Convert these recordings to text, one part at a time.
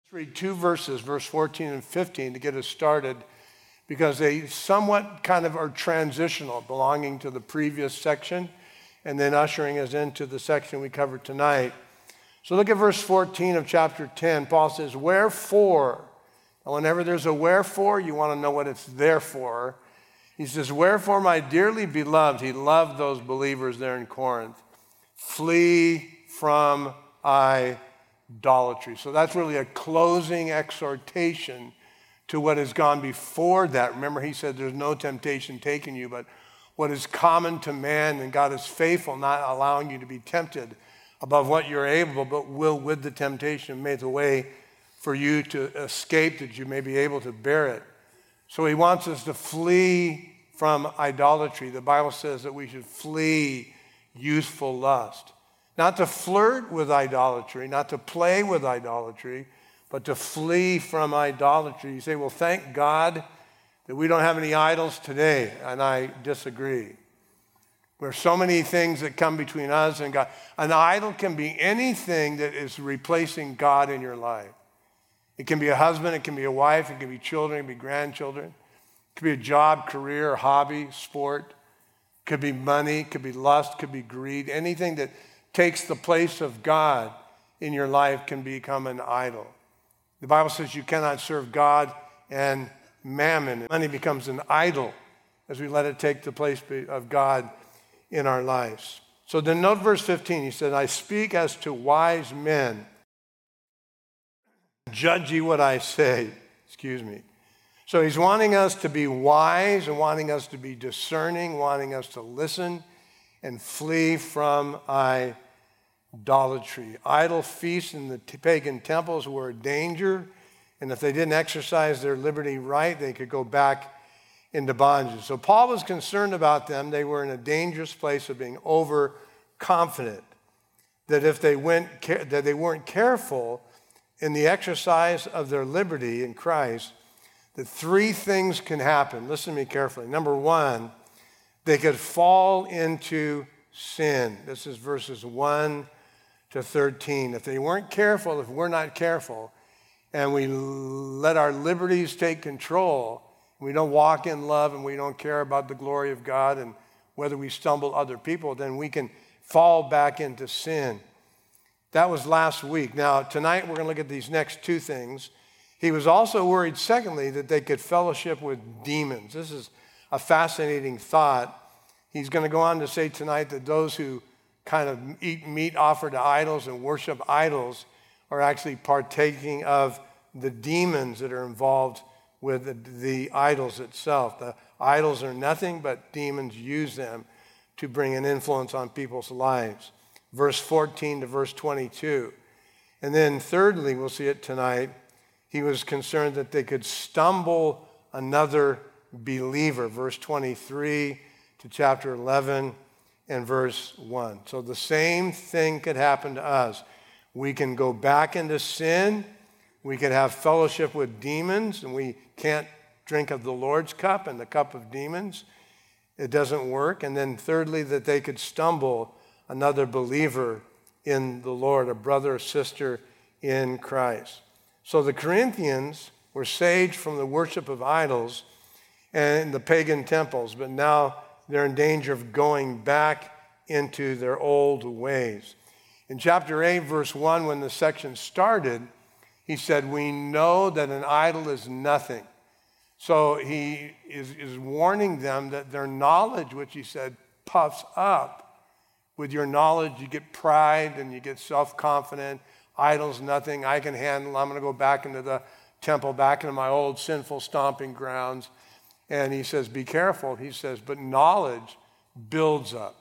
Read two verses, verse 14 and 15, to get us started, because they somewhat kind of are transitional, belonging to the previous section and then ushering us into the section we covered tonight. So look at verse 14 of chapter 10. Paul says, wherefore, and whenever there's a wherefore, you want to know what it's there for. He says, wherefore, my dearly beloved, he loved those believers there in Corinth, flee from idolatry. So that's really a closing exhortation to what has gone before that. Remember, he said there's no temptation taking you, but what is common to man, and God is faithful, not allowing you to be tempted above what you're able, but will with the temptation make the way for you to escape, that you may be able to bear it. So he wants us to flee from idolatry. The Bible says that we should flee youthful lust. Not to flirt with idolatry, not to play with idolatry, but to flee from idolatry. You say, well, thank God that we don't have any idols today, and I disagree. There are so many things that come between us and God. An idol can be anything that is replacing God in your life. It can be a husband, it can be a wife, it can be children, it can be grandchildren. It could be a job, career, hobby, sport. It could be money, it could be lust, it could be greed. Anything that takes the place of God in your life can become an idol. The Bible says you cannot serve God and mammon. Money becomes an idol as we let it take the place of God in our lives. So then note verse 15. He said, I speak as to wise men. Judge ye what I say. So he's wanting us to be wise and wanting us to be discerning, wanting us to listen and flee from idolatry. Idol feasts in the pagan temples were a danger, and if they didn't exercise their liberty right, they could go back into bondage. So Paul was concerned about them. They were in a dangerous place of being overconfident, that if they weren't careful in the exercise of their liberty in Christ, that three things can happen. Listen to me carefully. Number one, they could fall into sin. This is verses 1 to 13. If they weren't careful, if we're not careful, and we let our liberties take control, we don't walk in love and we don't care about the glory of God and whether we stumble other people, then we can fall back into sin. That was last week. Now, tonight we're going to look at these next two things. He was also worried, secondly, that they could fellowship with demons. This is a fascinating thought. He's going to go on to say tonight that those who kind of eat meat offered to idols and worship idols are actually partaking of the demons that are involved with the idols itself. The idols are nothing but demons use them to bring an influence on people's lives. Verse 14 to verse 22. And then thirdly, we'll see it tonight, he was concerned that they could stumble another believer. Verse 23 to chapter 11 and verse 1. So the same thing could happen to us. We can go back into sin. We could have fellowship with demons, and we can't drink of the Lord's cup and the cup of demons. It doesn't work. And then thirdly, that they could stumble another believer in the Lord, a brother or sister in Christ. So the Corinthians were saved from the worship of idols and the pagan temples, but now they're in danger of going back into their old ways. In chapter 8, verse 1, when the section started, he said, we know that an idol is nothing. So he is warning them that their knowledge, which he said puffs up. With your knowledge, you get pride and you get self-confident. Idol's nothing. I can handle. I'm going to go back into the temple, back into my old sinful stomping grounds. And he says, be careful. He says, but knowledge builds up.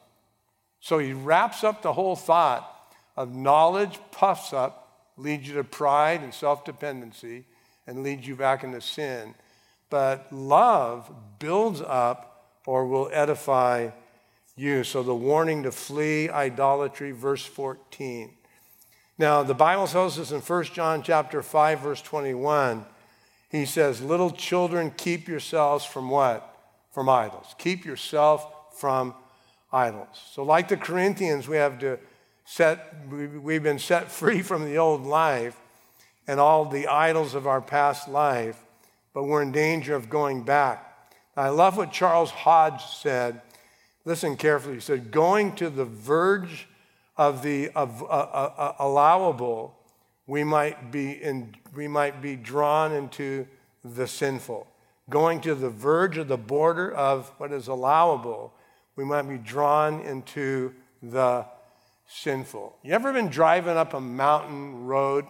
So he wraps up the whole thought of knowledge puffs up, leads you to pride and self-dependency, and leads you back into sin. But love builds up or will edify you. So the warning to flee idolatry, verse 14. Now, the Bible tells us in 1 John chapter 5, verse 21, he says, little children, keep yourselves from what? From idols. Keep yourself from idols. So like the Corinthians, we've been set free from the old life, and all the idols of our past life, but we're in danger of going back. I love what Charles Hodge said. Listen carefully. He said, going to the verge of the allowable, we might be drawn into the sinful. Going to the verge of the border of what is allowable, we might be drawn into the sinful. You ever been driving up a mountain road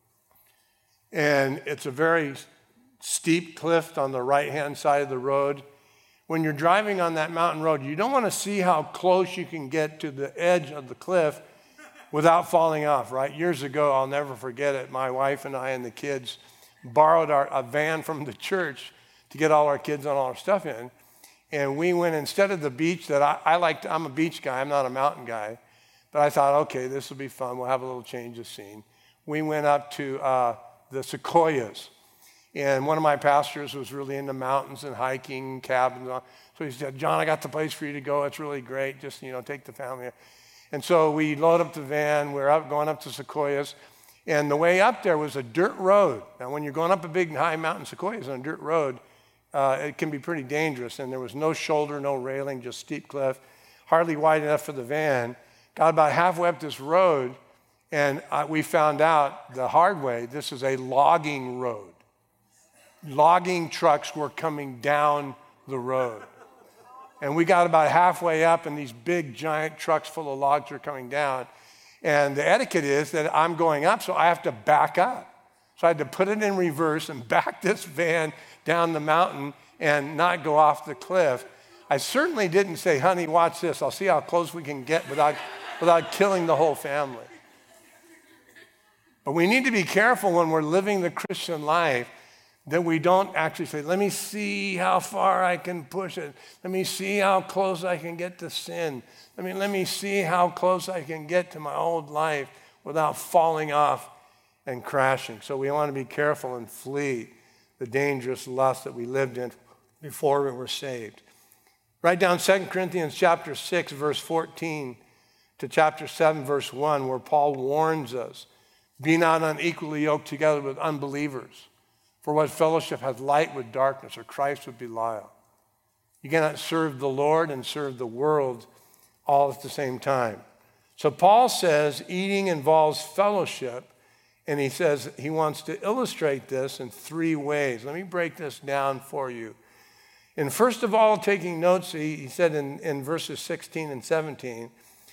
and it's a very steep cliff on the right-hand side of the road? When you're driving on that mountain road, you don't want to see how close you can get to the edge of the cliff without falling off, right? Years ago, I'll never forget it, my wife and I and the kids borrowed a van from the church to get all our kids and all our stuff in. And we went, instead of the beach that I'm a beach guy, I'm not a mountain guy, but I thought, okay, this will be fun. We'll have a little change of scene. We went up to the Sequoias. And one of my pastors was really into mountains and hiking, cabins. So he said, John, I got the place for you to go. It's really great. Just, take the family. And so we load up the van. We're going up to Sequoias. And the way up there was a dirt road. Now, when you're going up a big high mountain, Sequoias on a dirt road, it can be pretty dangerous. And there was no shoulder, no railing, just steep cliff, hardly wide enough for the van. Got about halfway up this road, and we found out the hard way, this is a logging road. Logging trucks were coming down the road. And we got about halfway up, and these big, giant trucks full of logs are coming down. And the etiquette is that I'm going up, so I have to back up. So I had to put it in reverse and back this van down the mountain and not go off the cliff. I certainly didn't say, honey, watch this. I'll see how close we can get without killing the whole family. But we need to be careful when we're living the Christian life that we don't actually say, let me see how far I can push it. Let me see how close I can get to sin. Let me see how close I can get to my old life without falling off and crashing. So we want to be careful and flee the dangerous lust that we lived in before we were saved. Write down 2 Corinthians chapter 6, verse 14 to chapter 7, verse 1, where Paul warns us, be not unequally yoked together with unbelievers. For what fellowship hath light with darkness, or Christ with Belial? You cannot serve the Lord and serve the world all at the same time. So Paul says eating involves fellowship, and he says he wants to illustrate this in 3 ways. Let me break this down for you. And first of all, taking notes, he said in verses 16 and 17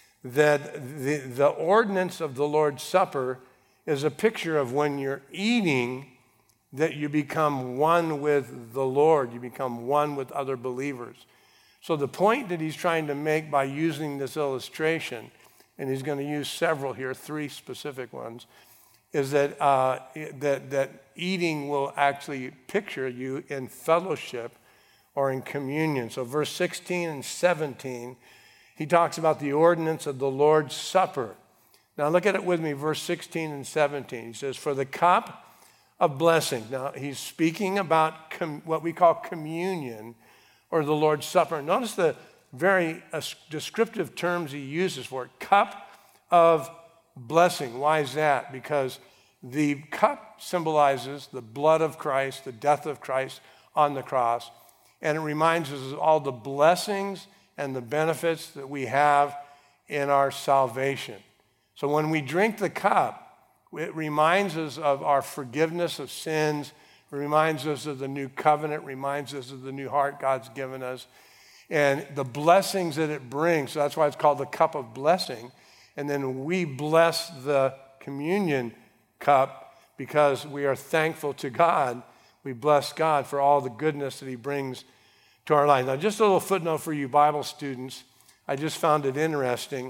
that the ordinance of the Lord's Supper is a picture of when you're eating, that you become one with the Lord. You become one with other believers. So the point that he's trying to make by using this illustration, and he's going to use several here, 3 specific ones, is that that eating will actually picture you in fellowship or in communion. So verse 16 and 17, he talks about the ordinance of the Lord's Supper. Now look at it with me, verse 16 and 17. He says, for the cup of blessing. Now, he's speaking about what we call communion or the Lord's Supper. Notice the very descriptive terms he uses for it. Cup of blessing. Why is that? Because the cup symbolizes the blood of Christ, the death of Christ on the cross, and it reminds us of all the blessings and the benefits that we have in our salvation. So when we drink the cup, it reminds us of our forgiveness of sins, reminds us of the new covenant, reminds us of the new heart God's given us, and the blessings that it brings. So that's why it's called the cup of blessing. And then we bless the communion cup because we are thankful to God. We bless God for all the goodness that he brings to our life. Now, just a little footnote for you Bible students. I just found it interesting,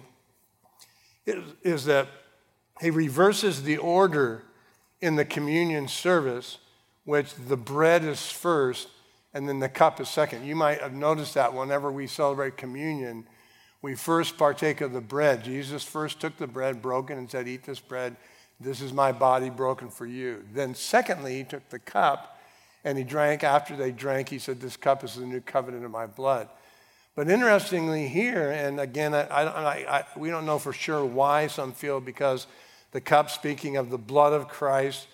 is that he reverses the order in the communion service, which the bread is first and then the cup is second. You might have noticed that whenever we celebrate communion, we first partake of the bread. Jesus first took the bread, broke it, and said, eat this bread. This is my body broken for you. Then secondly, he took the cup and he drank. After they drank, he said, this cup is the new covenant of my blood. But interestingly here, and again, we don't know for sure why. Some feel because the cup, speaking of the blood of Christ,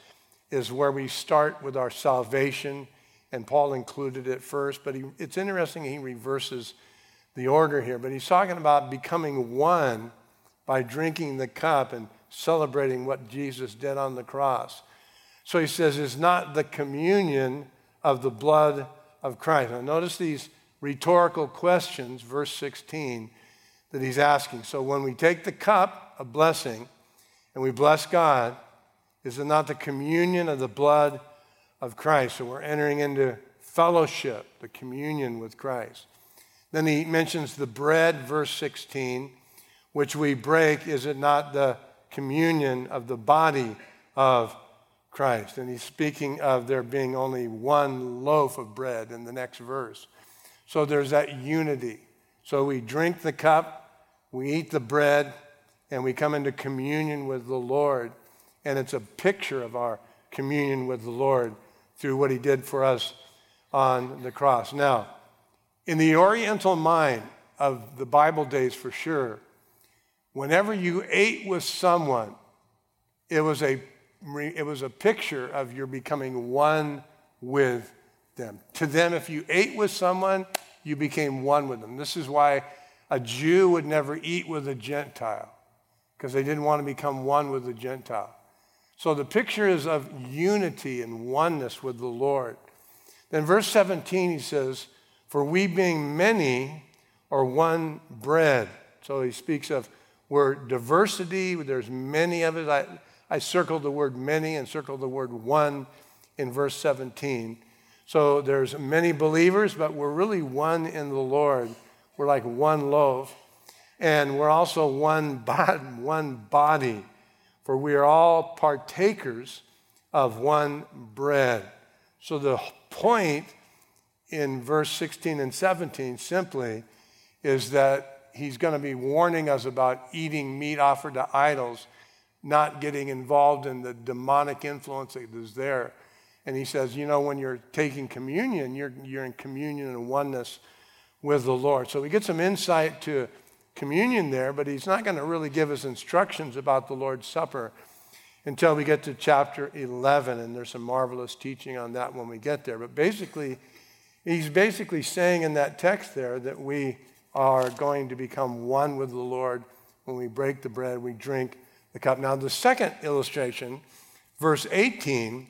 is where we start with our salvation, and Paul included it first, but it's interesting he reverses the order here, but he's talking about becoming one by drinking the cup and celebrating what Jesus did on the cross. So he says it's not the communion of the blood of Christ. Now notice these rhetorical questions, verse 16, that he's asking. So when we take the cup of blessing and we bless God, is it not the communion of the blood of Christ? So we're entering into fellowship, the communion with Christ. Then he mentions the bread, verse 16, which we break. Is it not the communion of the body of Christ? And he's speaking of there being only one loaf of bread in the next verse. So there's that unity. So we drink the cup, we eat the bread, and we come into communion with the Lord. And it's a picture of our communion with the Lord through what he did for us on the cross. Now, in the Oriental mind of the Bible days for sure, whenever you ate with someone, it was a picture of your becoming one with them. To them, if you ate with someone, you became one with them. This is why a Jew would never eat with a Gentile, because they didn't want to become one with the Gentile. So the picture is of unity and oneness with the Lord. Then verse 17, he says, for we being many are one bread. So he speaks of we're diversity, there's many of it. I circled the word many and circled the word one in verse 17. So there's many believers, but we're really one in the Lord. We're like one loaf. And we're also one body, for we are all partakers of one bread. So the point in verse 16 and 17 simply is that he's going to be warning us about eating meat offered to idols, not getting involved in the demonic influence that is there. And he says, when you're taking communion, you're in communion and oneness with the Lord. So we get some insight to communion there, but he's not going to really give us instructions about the Lord's Supper until we get to chapter 11, and there's some marvelous teaching on that when we get there. But he's basically saying in that text there that we are going to become one with the Lord when we break the bread, we drink the cup. Now, the second illustration, verse 18,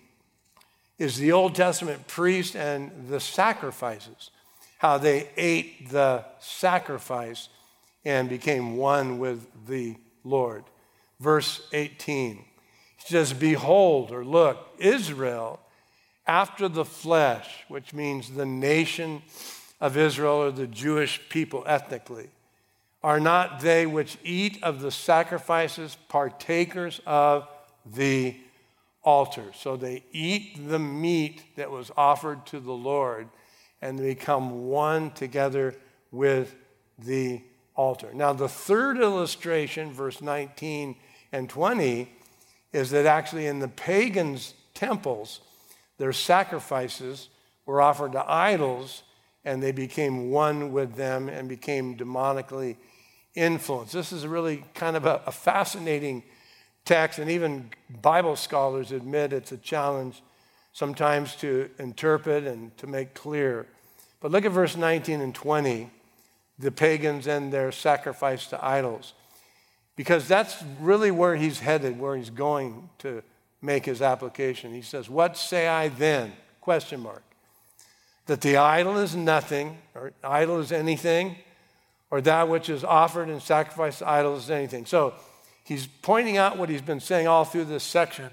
is the Old Testament priest and the sacrifices, how they ate the sacrifice and became one with the Lord. Verse 18, he says, behold, or look, Israel after the flesh, which means the nation of Israel or the Jewish people ethnically, are not they which eat of the sacrifices partakers of the altar? So they eat the meat that was offered to the Lord and they become one together with the altar. Now, the third illustration, verse 19 and 20, is that actually in the pagans' temples, their sacrifices were offered to idols, and they became one with them and became demonically influenced. This is really kind of a fascinating text, and even Bible scholars admit it's a challenge sometimes to interpret and to make clear. But look at verse 19 and 20, the pagans and their sacrifice to idols, because that's really where he's headed, where he's going to make his application. He says, what say I then? Question mark. That the idol is nothing, or idol is anything, or that which is offered and sacrificed to idols is anything. So he's pointing out what he's been saying all through this section,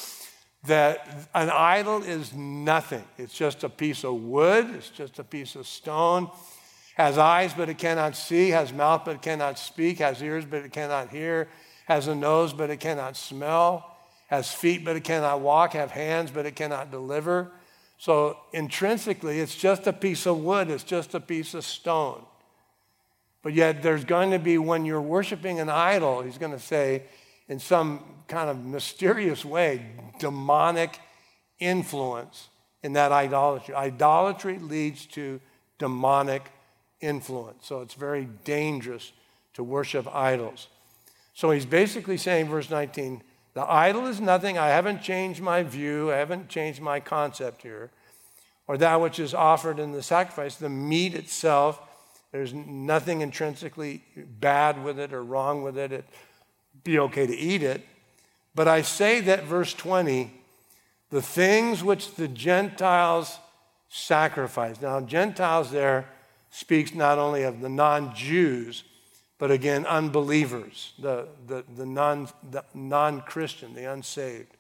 that an idol is nothing. It's just a piece of wood. It's just a piece of stone. Has eyes, but it cannot see. Has mouth, but it cannot speak. Has ears, but it cannot hear. Has a nose, but it cannot smell. Has feet, but it cannot walk. Have hands, but it cannot deliver. So intrinsically, it's just a piece of wood. It's just a piece of stone. But yet there's going to be, when you're worshiping an idol, he's going to say, in some kind of mysterious way, demonic influence in that idolatry. Idolatry leads to demonic influence. So it's very dangerous to worship idols. So he's basically saying, verse 19, The idol is nothing. I haven't changed my view. I haven't changed my concept here. Or that which is offered in the sacrifice, the meat itself, there's nothing intrinsically bad with it or wrong with it. It'd be okay to eat it. But I say that, verse 20, the things which the Gentiles sacrifice. Now, Gentiles there speaks not only of the non-Jews, but again, unbelievers, the non-Christian, the unsaved.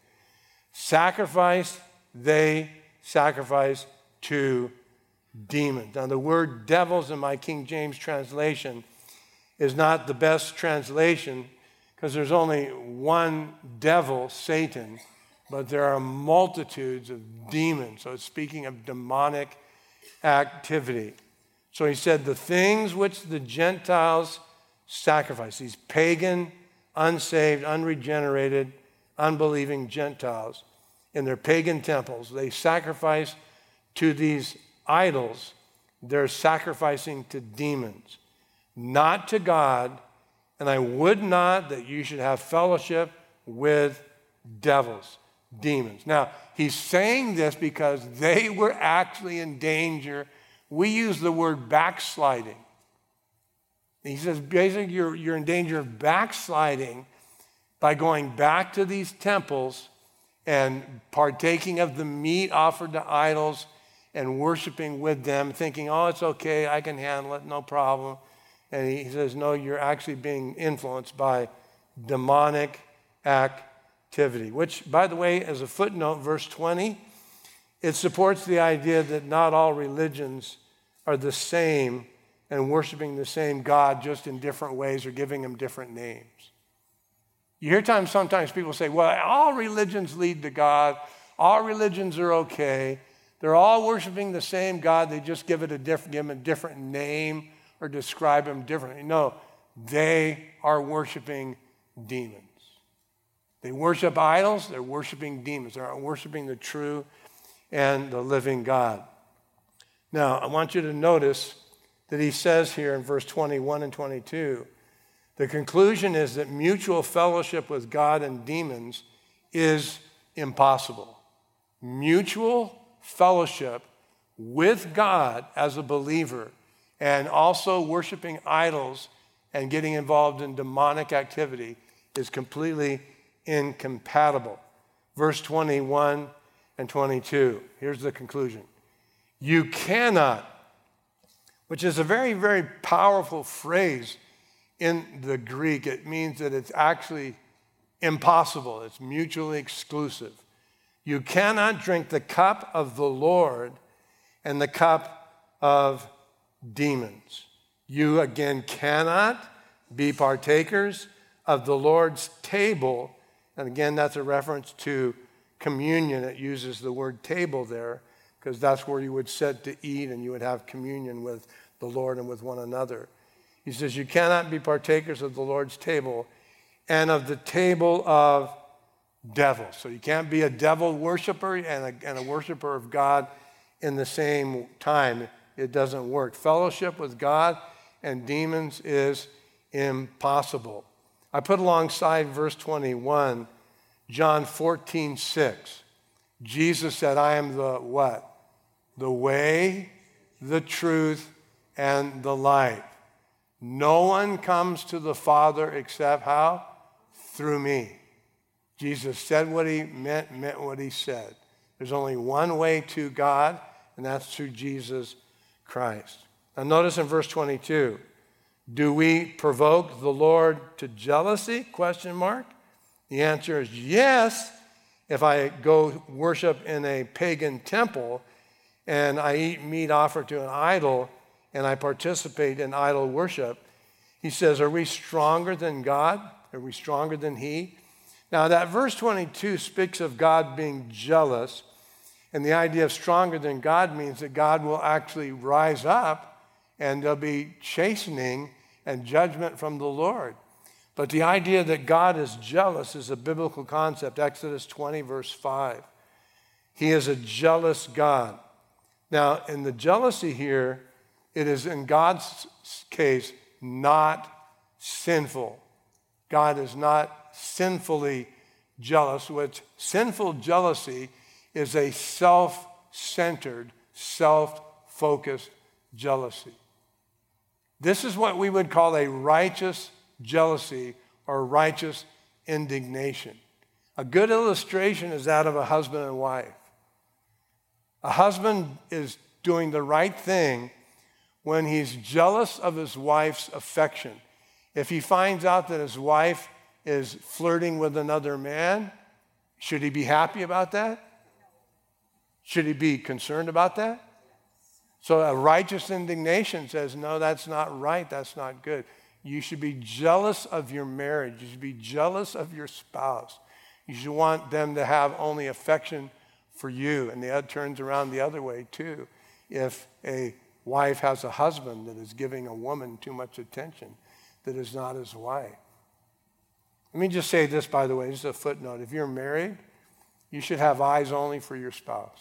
They sacrifice to demons. Now, the word devils in my King James translation is not the best translation because there's only one devil, Satan, but there are multitudes of demons. So it's speaking of demonic activity. So he said, the things which the Gentiles sacrifice, these pagan, unsaved, unregenerated, unbelieving Gentiles in their pagan temples, they sacrifice to these idols. They're sacrificing to demons, not to God. And I would not that you should have fellowship with devils, demons. Now, he's saying this because they were actually in danger. We use the word backsliding. He says, basically, you're in danger of backsliding by going back to these temples and partaking of the meat offered to idols and worshiping with them, thinking, oh, it's okay, I can handle it, no problem. And he says, no, you're actually being influenced by demonic activity, which, by the way, as a footnote, verse 20, it supports the idea that not all religions are the same and worshiping the same God just in different ways or giving him different names. You hear sometimes people say, well, all religions lead to God. All religions are okay. They're all worshiping the same God. They just give him a different name or describe him differently. No, they are worshiping demons. They worship idols. They're worshiping demons. They're worshiping the true and the living God. Now, I want you to notice that he says here in verse 21 and 22, the conclusion is that mutual fellowship with God and demons is impossible. Mutual fellowship with God as a believer and also worshiping idols and getting involved in demonic activity is completely incompatible. Verse 21 and 22, here's the conclusion. You cannot, which is a very, very powerful phrase in the Greek. It means that it's actually impossible. It's mutually exclusive. You cannot drink the cup of the Lord and the cup of demons. You, again, cannot be partakers of the Lord's table. And again, that's a reference to communion. It uses the word table there because that's where you would sit to eat and you would have communion with the Lord and with one another. He says, you cannot be partakers of the Lord's table and of the table of devils. So you can't be a devil worshiper and a worshiper of God in the same time. It doesn't work. Fellowship with God and demons is impossible. I put alongside verse 21, John 14:6. Jesus said, I am the what? The way, the truth, and the life. No one comes to the Father except how? Through me. Jesus said what he meant what he said. There's only one way to God, and that's through Jesus Christ. Now notice in verse 22, do we provoke the Lord to jealousy? Question mark. The answer is yes. If I go worship in a pagan temple and I eat meat offered to an idol and I participate in idol worship, he says, are we stronger than God? Are we stronger than he? Now that verse 22 speaks of God being jealous, and the idea of stronger than God means that God will actually rise up and there'll be chastening and judgment from the Lord. But the idea that God is jealous is a biblical concept. Exodus 20, verse 5. He is a jealous God. Now, in the jealousy here, it is in God's case not sinful. God is not sinfully jealous, which sinful jealousy is a self-centered, self-focused jealousy. This is what we would call a righteous jealousy or righteous indignation. A good illustration is that of a husband and wife. A husband is doing the right thing when he's jealous of his wife's affection. If he finds out that his wife is flirting with another man, should he be happy about that? Should he be concerned about that? So a righteous indignation says, no, that's not right, that's not good. You should be jealous of your marriage. You should be jealous of your spouse. You should want them to have only affection for you. And the turns around the other way too. If a wife has a husband that is giving a woman too much attention that is not his wife. Let me just say this, by the way, just a footnote. If you're married, you should have eyes only for your spouse.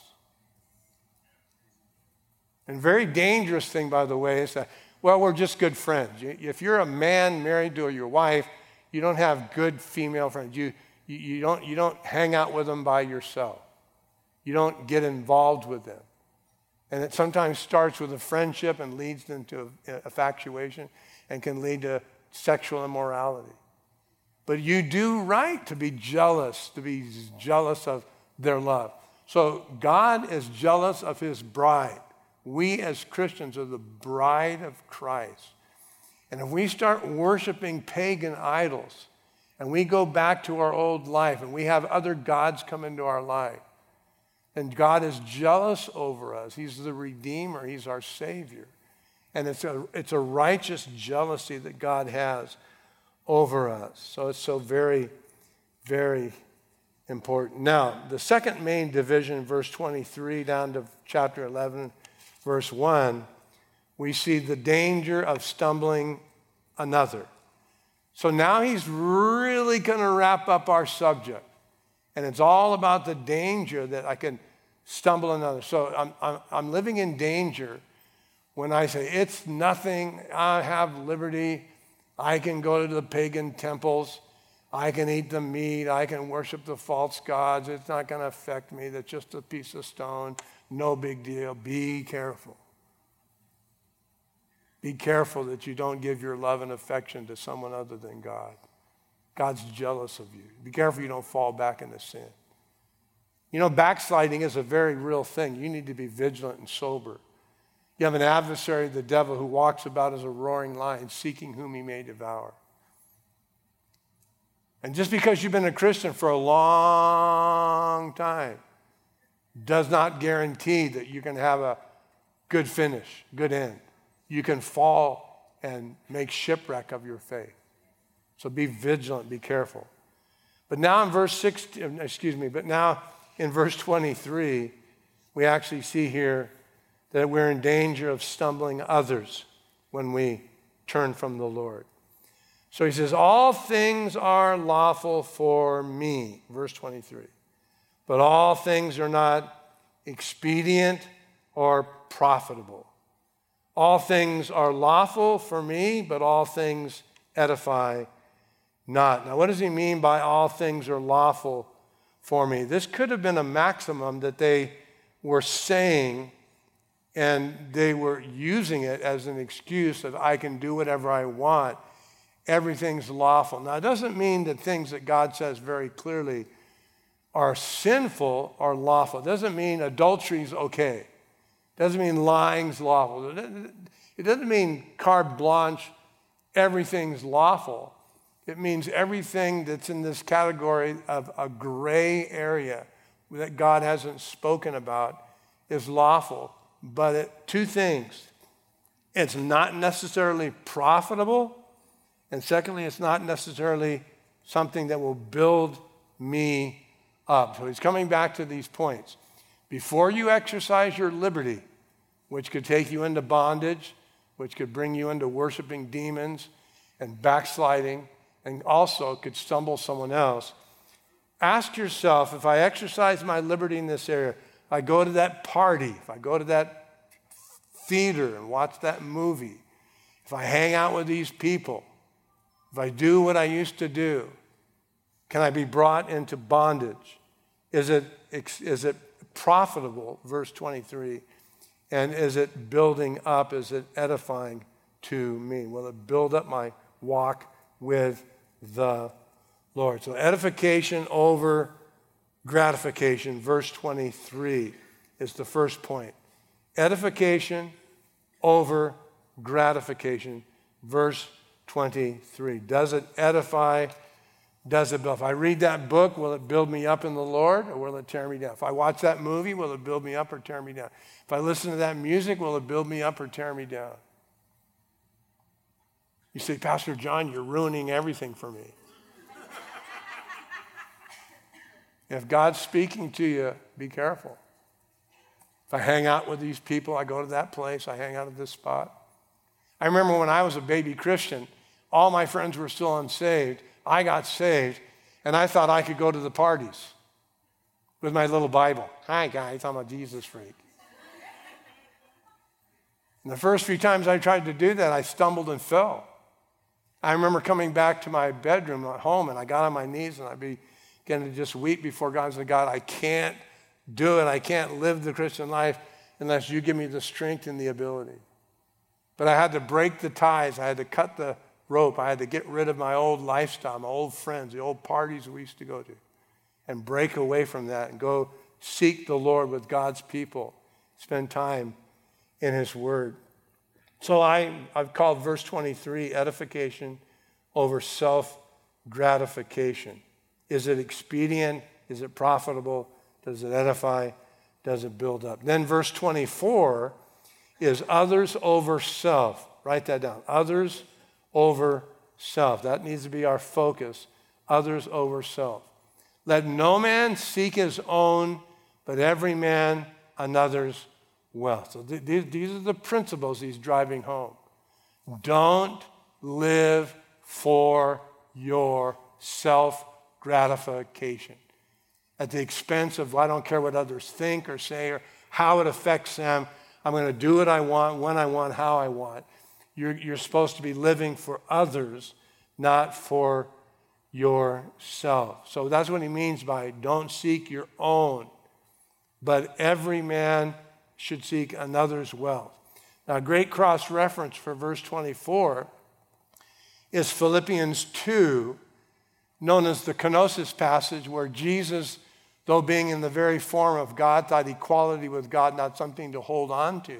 And very dangerous thing, by the way, is that, well, we're just good friends. If you're a man married to your wife, you don't have good female friends. You don't hang out with them by yourself. You don't get involved with them. And it sometimes starts with a friendship and leads into infatuation and can lead to sexual immorality. But you do right to be jealous of their love. So God is jealous of his bride. We as Christians are the bride of Christ. And if we start worshiping pagan idols and we go back to our old life and we have other gods come into our life, and God is jealous over us. He's the Redeemer. He's our Savior. And it's a righteous jealousy that God has over us. So it's so very, very important. Now, the second main division, verse 23 down to chapter 11, verse 1, we see the danger of stumbling another. So now he's really going to wrap up our subject. And it's all about the danger that I can stumble another. So I'm living in danger when I say, it's nothing, I have liberty, I can go to the pagan temples, I can eat the meat, I can worship the false gods, it's not going to affect me, that's just a piece of stone, no big deal. Be careful. Be careful that you don't give your love and affection to someone other than God. God's jealous of you. Be careful you don't fall back into sin. You know, backsliding is a very real thing. You need to be vigilant and sober. You have an adversary, the devil, who walks about as a roaring lion, seeking whom he may devour. And just because you've been a Christian for a long time does not guarantee that you can have a good finish, good end. You can fall and make shipwreck of your faith. So be vigilant, be careful. But now in verse 23, we actually see here that we're in danger of stumbling others when we turn from the Lord. So he says, all things are lawful for me, verse 23. But all things are not expedient or profitable. All things are lawful for me, but all things edify not. Now, what does he mean by all things are lawful for me? This could have been a maximum that they were saying, and they were using it as an excuse that I can do whatever I want. Everything's lawful. Now, it doesn't mean that things that God says very clearly are sinful or lawful. It doesn't mean adultery's okay. It doesn't mean lying's lawful. It doesn't mean carte blanche, everything's lawful. It means everything that's in this category of a gray area that God hasn't spoken about is lawful. But two things. It's not necessarily profitable. And secondly, it's not necessarily something that will build me up. So he's coming back to these points. Before you exercise your liberty, which could take you into bondage, which could bring you into worshiping demons and backsliding, and also could stumble someone else, ask yourself, if I exercise my liberty in this area, if I go to that party, if I go to that theater and watch that movie, if I hang out with these people, if I do what I used to do, Can I be brought into bondage? Is it profitable? Verse 23. And is it building up? Is it edifying to me? Will it build up my walk with the Lord? So edification over gratification. Verse 23 is the first point. Edification over gratification. Verse 23. Does it edify? Does it build? If I read that book, will it build me up in the Lord, or will it tear me down? If I watch that movie, will it build me up or tear me down? If I listen to that music, will it build me up or tear me down? You say, Pastor John, you're ruining everything for me. If God's speaking to you, be careful. If I hang out with these people, I go to that place, I hang out at this spot. I remember when I was a baby Christian, all my friends were still unsaved. I got saved, and I thought I could go to the parties with my little Bible. Hi, guys, I'm a Jesus freak. And the first few times I tried to do that, I stumbled and fell. I remember coming back to my bedroom at home, and I got on my knees, and I began to just weep before God and say, God, I can't do it. I can't live the Christian life unless you give me the strength and the ability. But I had to break the ties. I had to cut the rope. I had to get rid of my old lifestyle, my old friends, the old parties we used to go to, and break away from that and go seek the Lord with God's people, spend time in his word. So I've called verse 23 edification over self-gratification. Is it expedient? Is it profitable? Does it edify? Does it build up? Then verse 24 is others over self. Write that down. Others over self. That needs to be our focus. Others over self. Let no man seek his own, but every man another's wealth. So these are the principles he's driving home. Don't live for your self-gratification at the expense of, I don't care what others think or say or how it affects them. I'm going to do what I want, when I want, how I want. You're supposed to be living for others, not for yourself. So that's what he means by don't seek your own, but every man should seek another's wealth. Now, a great cross-reference for verse 24 is Philippians 2, known as the kenosis passage, where Jesus, though being in the very form of God, thought equality with God not something to hold on to.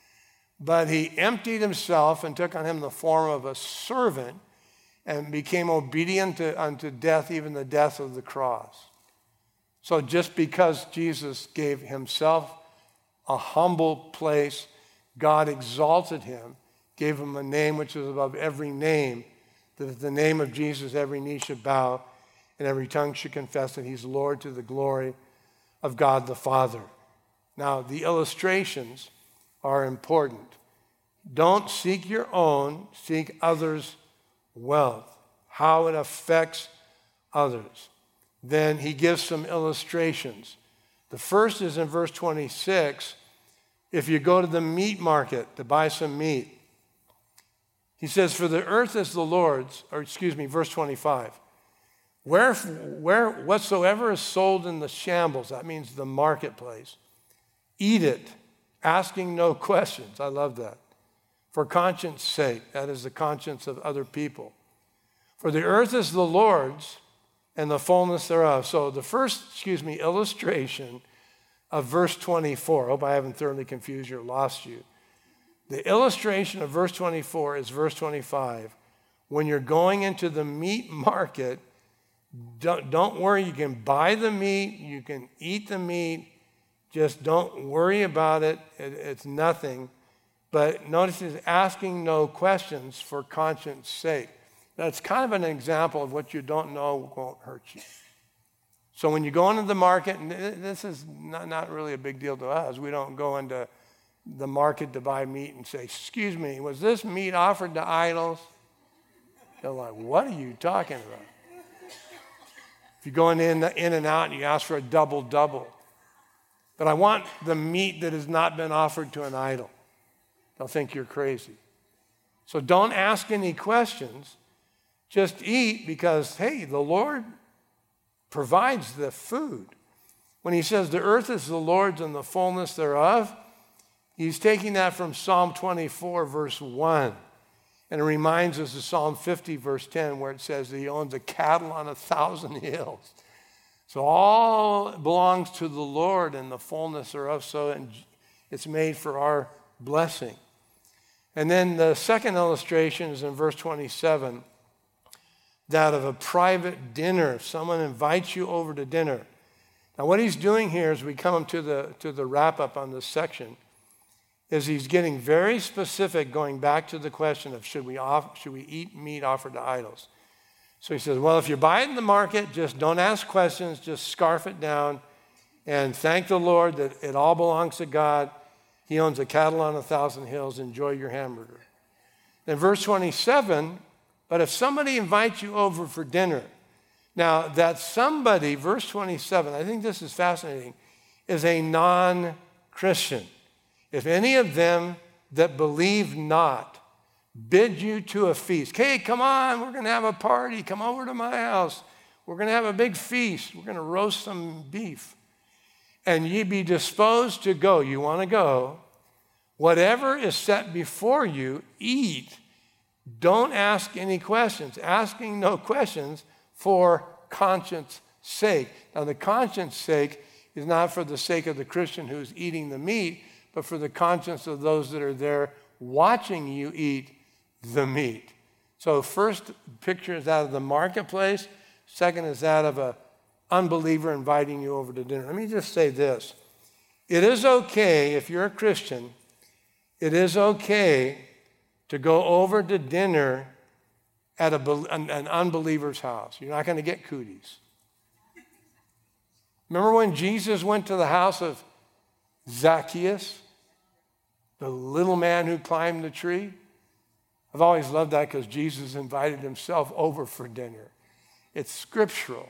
But he emptied himself and took on him the form of a servant and became obedient unto death, even the death of the cross. So just because Jesus gave himself a humble place, God exalted him, gave him a name which is above every name, that at the name of Jesus every knee should bow and every tongue should confess that he's Lord to the glory of God the Father. Now, the illustrations are important. Don't seek your own, seek others' wealth, how it affects others. Then he gives some illustrations. The first is in verse 26. If you go to the meat market to buy some meat, he says, for the earth is the Lord's, verse 25. Whatsoever is sold in the shambles, that means the marketplace, eat it, asking no questions. I love that. For conscience sake, that is the conscience of other people. For the earth is the Lord's and the fullness thereof. So the first, illustration of verse 24, I hope I haven't thoroughly confused you or lost you. The illustration of verse 24 is verse 25. When you're going into the meat market, don't worry, you can buy the meat, you can eat the meat, just don't worry about it, it's nothing. But notice he's asking no questions for conscience sake. That's kind of an example of what you don't know won't hurt you. So when you go into the market, and this is not really a big deal to us. We don't go into the market to buy meat and say, excuse me, was this meat offered to idols? They're like, what are you talking about? If you go in and out and you ask for a double. But I want the meat that has not been offered to an idol. They'll think you're crazy. So don't ask any questions. Just eat because, hey, the Lord provides the food. When he says the earth is the Lord's and the fullness thereof, he's taking that from Psalm 24, verse 1. And it reminds us of Psalm 50, verse 10, where it says that he owns the cattle on 1,000 hills. So all belongs to the Lord and the fullness thereof, so it's made for our blessing. And then the second illustration is in verse 27, that of a private dinner. If someone invites you over to dinner. Now what he's doing here as we come to the wrap-up on this section is he's getting very specific, going back to the question of should we eat meat offered to idols. So he says, well, if you buy it in the market, just don't ask questions, just scarf it down and thank the Lord that it all belongs to God. He owns the cattle on 1,000 hills. Enjoy your hamburger. Then verse 27, but if somebody invites you over for dinner, now that somebody, verse 27, I think this is fascinating, is a non-Christian. If any of them that believe not bid you to a feast. Hey, come on, we're going to have a party. Come over to my house. We're going to have a big feast. We're going to roast some beef. And ye be disposed to go. You want to go. Whatever is set before you, eat. Don't ask any questions. Asking no questions for conscience sake. Now, the conscience sake is not for the sake of the Christian who's eating the meat, but for the conscience of those that are there watching you eat the meat. So first picture is that of the marketplace. Second is that of an unbeliever inviting you over to dinner. Let me just say this. It is okay, if you're a Christian, it is okay to go over to dinner at an unbeliever's house. You're not going to get cooties. Remember when Jesus went to the house of Zacchaeus, the little man who climbed the tree? I've always loved that because Jesus invited himself over for dinner. It's scriptural.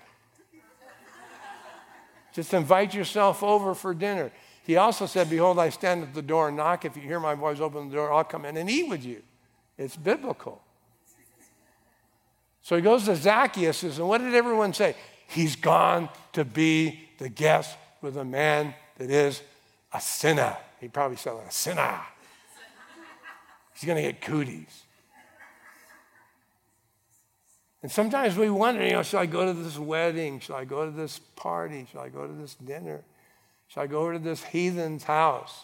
Just invite yourself over for dinner. He also said, behold, I stand at the door and knock. If you hear my voice, open the door, I'll come in and eat with you. It's biblical. So he goes to Zacchaeus, and what did everyone say? He's gone to be the guest with a man that is a sinner. He probably said a sinner. He's going to get cooties. And sometimes we wonder, should I go to this wedding? Should I go to this party? Should I go to this dinner? Should I go to this heathen's house?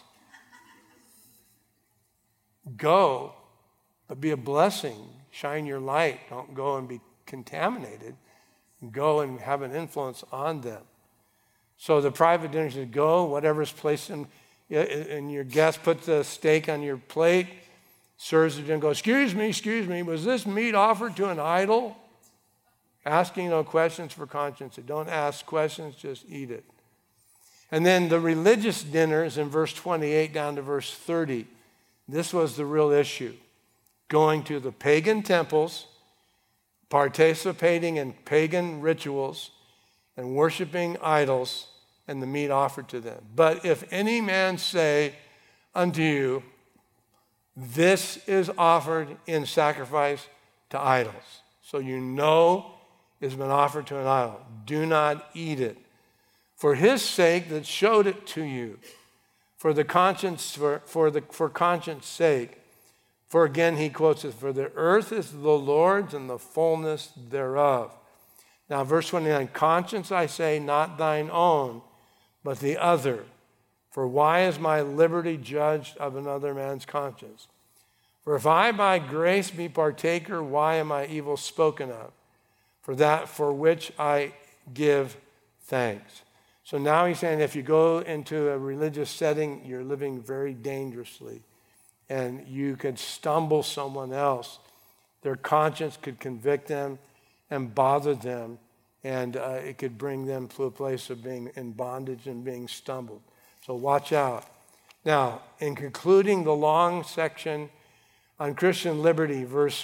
Go, but be a blessing. Shine your light. Don't go and be contaminated. Go and have an influence on them. So the private dinner says, go, whatever's placed in your guest, put the steak on your plate, serves it and goes, excuse me, was this meat offered to an idol? Asking no questions for conscience. Don't ask questions, just eat it. And then the religious dinners in verse 28 down to verse 30. This was the real issue. Going to the pagan temples, participating in pagan rituals, and worshiping idols and the meat offered to them. But if any man say unto you, this is offered in sacrifice to idols. So you know it's been offered to an idol. Do not eat it. For his sake that showed it to you, for the conscience, for conscience sake. For again he quotes it, for the earth is the Lord's and the fullness thereof. Now verse 29, conscience I say, not thine own, but the other. For why is my liberty judged of another man's conscience? For if I by grace be partaker, why am I evil spoken of? For that for which I give thanks. So now he's saying if you go into a religious setting, you're living very dangerously. And you could stumble someone else. Their conscience could convict them and bother them. And it could bring them to a place of being in bondage and being stumbled. So watch out. Now, in concluding the long section on Christian liberty, verse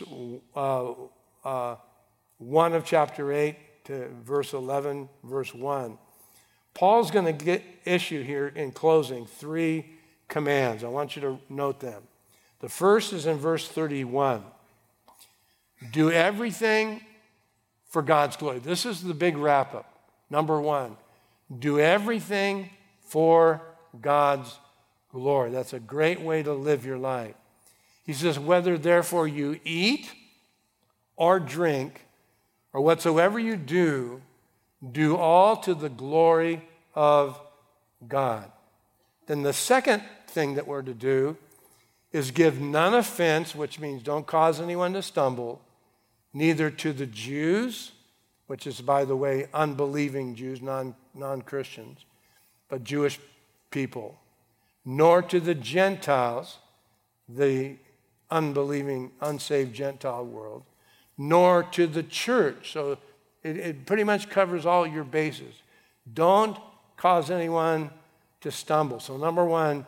1 of chapter 8 to verse 11, verse 1, Paul's going to issue here in closing 3 commands. I want you to note them. The first is in verse 31. Do everything for God's glory. This is the big wrap-up. Number one, do everything for God's glory. That's a great way to live your life. He says, whether therefore you eat or drink or whatsoever you do, do all to the glory of God. Then the second thing that we're to do is give none offense, which means don't cause anyone to stumble, neither to the Jews, which is, by the way, unbelieving Jews, non-Christians, but Jewish people, nor to the Gentiles, the unbelieving, unsaved Gentile world, nor to the church. So it pretty much covers all your bases. Don't cause anyone to stumble. So number one,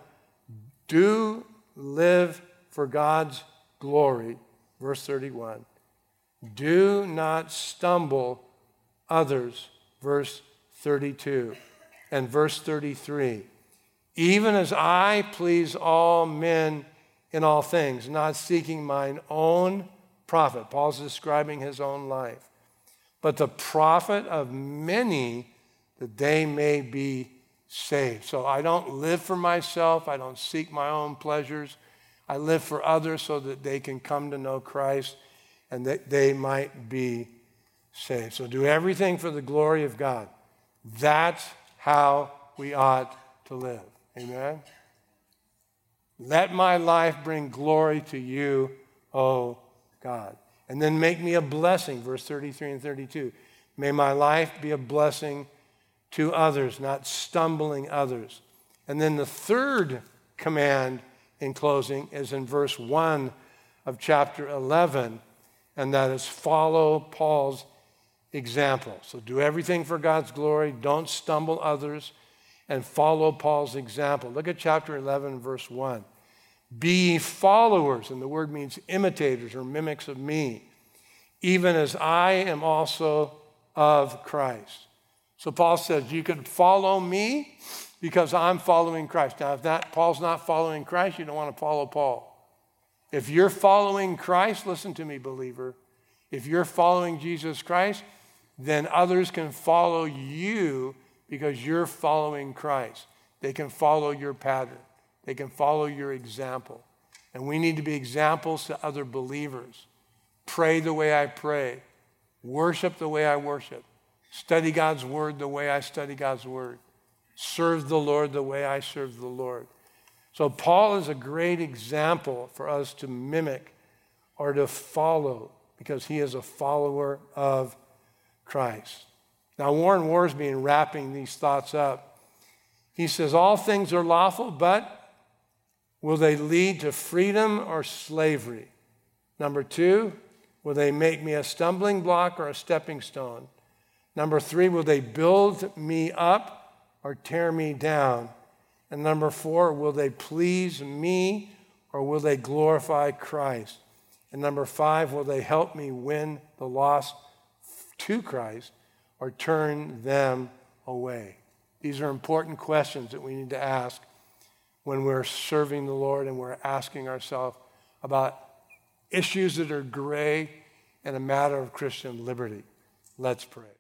do live for God's glory. Verse 31. Do not stumble others. Verse 32. And verse 33. Even as I please all men in all things, not seeking mine own profit. Paul's describing his own life. But the profit of many, that they may be saved. So I don't live for myself. I don't seek my own pleasures. I live for others so that they can come to know Christ and that they might be saved. So do everything for the glory of God. That's how we ought to live. Amen? Let my life bring glory to you, O God. And then make me a blessing, verse 33 and 32. May my life be a blessing to others, not stumbling others. And then the third command in closing is in verse 1 of chapter 11, and that is follow Paul's example. So do everything for God's glory, don't stumble others, and follow Paul's example. Look at chapter 11, verse 1. Be ye followers, and the word means imitators or mimics of me, even as I am also of Christ. So Paul says, you can follow me because I'm following Christ. Now, if Paul's not following Christ, you don't want to follow Paul. If you're following Christ, listen to me, believer. If you're following Jesus Christ, then others can follow you because you're following Christ. They can follow your pattern. They can follow your example. And we need to be examples to other believers. Pray the way I pray. Worship the way I worship. Study God's word the way I study God's word. Serve the Lord the way I serve the Lord. So Paul is a great example for us to mimic or to follow because he is a follower of Christ. Now Warren Worsby, in wrapping these thoughts up, he says, all things are lawful, but will they lead to freedom or slavery? Number two, will they make me a stumbling block or a stepping stone? Number three, will they build me up or tear me down? And number four, will they please me or will they glorify Christ? And number five, will they help me win the lost to Christ or turn them away? These are important questions that we need to ask when we're serving the Lord and we're asking ourselves about issues that are gray and a matter of Christian liberty. Let's pray.